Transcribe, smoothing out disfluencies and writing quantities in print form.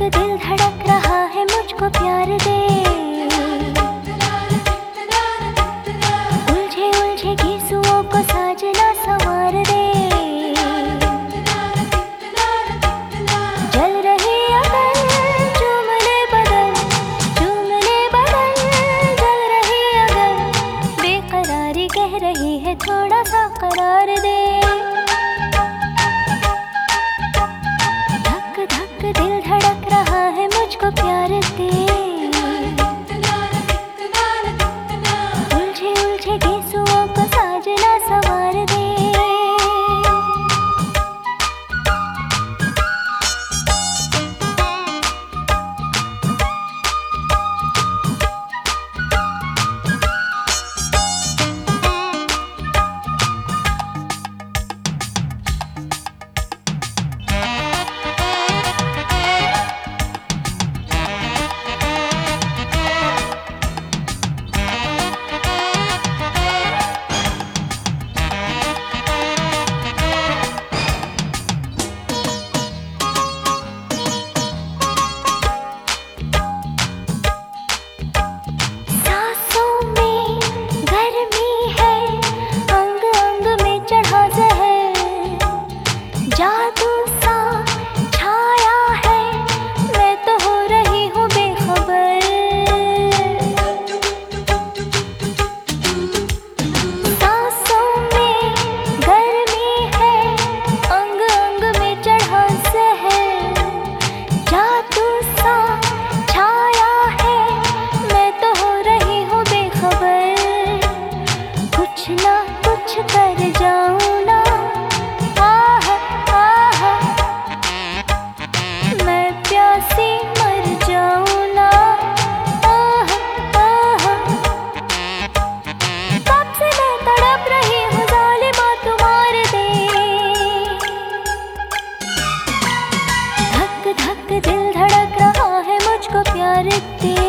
दिल धड़क रहा है, मुझको प्यार दे। उलझे उलझे गीसुओं को साजना संवार दे। जल रही अगन चूम ले बदन, जल रही अगन। बेकरारी कह रही है थोड़ा सा करार दे। दिल धड़क रहा है, मुझको प्यार दे। उलझे उलझे गीसुओं को साजना संवार दे। जादू सा छाया है, मैं तो हो रही हूँ बेखबर। सांसों में गर्मी है, अंग अंग में चढ़ा जहर। जादू सा छाया है, मैं तो हो रही हूँ बेखबर। कुछ ना कुछ कर जाऊँ ना, प्यासी मर जाऊं ना। कब से मैं तड़प रही हूँ, जालिमा तू मार दे। धक धक दिल धड़क रहा है, मुझको प्यार दे।